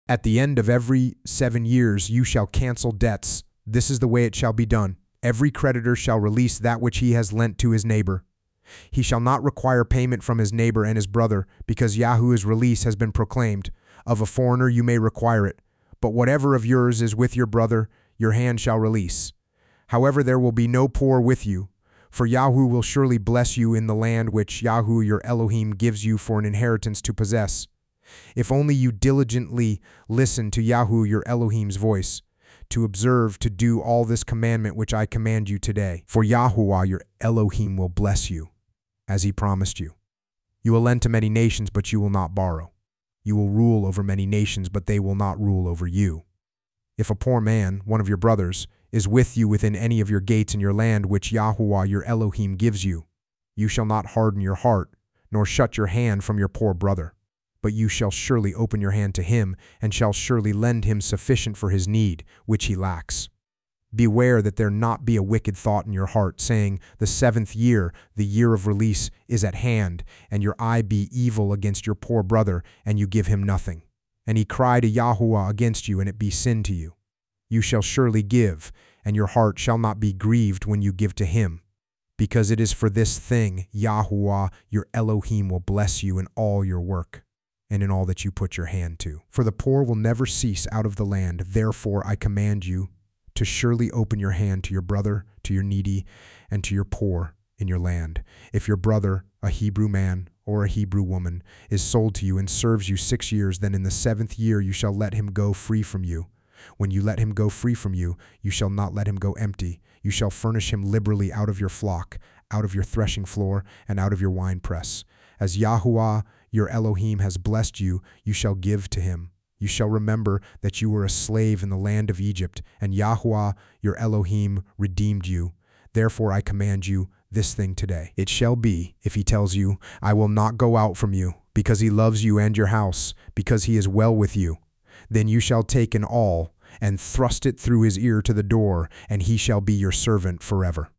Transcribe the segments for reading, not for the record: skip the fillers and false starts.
At the end of every 7 years you shall cancel debts. This is the way it shall be done. Every creditor shall release that which he has lent to his neighbor. He shall not require payment from his neighbor and his brother, because Yahuwah's release has been proclaimed. Of a foreigner you may require it, but whatever of yours is with your brother, your hand shall release. However, there will be no poor with you, for Yahuwah will surely bless you in the land which Yahuwah your Elohim gives you for an inheritance to possess. If only you diligently listen to Yahuwah your Elohim's voice, to observe to do all this commandment which I command you today. For Yahuwah your Elohim will bless you, as he promised you. You will lend to many nations, but you will not borrow. You will rule over many nations, but they will not rule over you. If a poor man, one of your brothers, is with you within any of your gates in your land which Yahuwah your Elohim gives you, you shall not harden your heart, nor shut your hand from your poor brother. But you shall surely open your hand to him, and shall surely lend him sufficient for his need, which he lacks. Beware that there not be a wicked thought in your heart, saying, the 7th year, the year of release, is at hand, and your eye be evil against your poor brother, and you give him nothing. And he cry to Yahuwah against you, and it be sin to you. You shall surely give, and your heart shall not be grieved when you give to him. Because it is for this thing Yahuwah your Elohim will bless you in all your work, and in all that you put your hand to. For the poor will never cease out of the land. Therefore I command you to surely open your hand to your brother, to your needy, and to your poor in your land. If your brother, a Hebrew man or a Hebrew woman, is sold to you and serves you 6 years, then in the 7th year you shall let him go free from you. When you let him go free from you, you shall not let him go empty. You shall furnish him liberally out of your flock, out of your threshing floor, and out of your winepress. As Yahuwah your Elohim has blessed you, you shall give to him. You shall remember that you were a slave in the land of Egypt, and Yahuwah your Elohim redeemed you. Therefore I command you this thing today. It shall be, if he tells you, I will not go out from you, because he loves you and your house, because he is well with you, then you shall take an awl, and thrust it through his ear to the door, and he shall be your servant forever.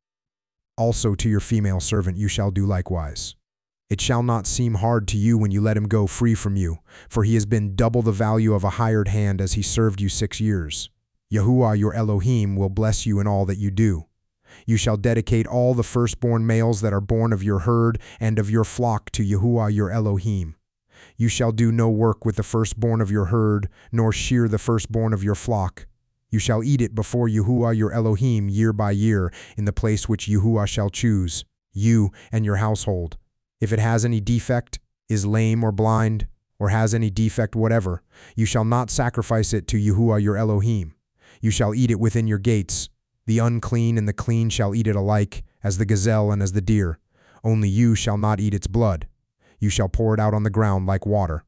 Also to your female servant you shall do likewise. It shall not seem hard to you when you let him go free from you, for he has been double the value of a hired hand as he served you 6 years. Yahuwah your Elohim will bless you in all that you do. You shall dedicate all the firstborn males that are born of your herd and of your flock to Yahuwah your Elohim. You shall do no work with the firstborn of your herd, nor shear the firstborn of your flock. You shall eat it before Yahuwah your Elohim year by year, in the place which Yahuwah shall choose, you and your household. If it has any defect, is lame or blind, or has any defect whatever, you shall not sacrifice it to Yahuwah your Elohim. You shall eat it within your gates. The unclean and the clean shall eat it alike, as the gazelle and as the deer. Only you shall not eat its blood. You shall pour it out on the ground like water.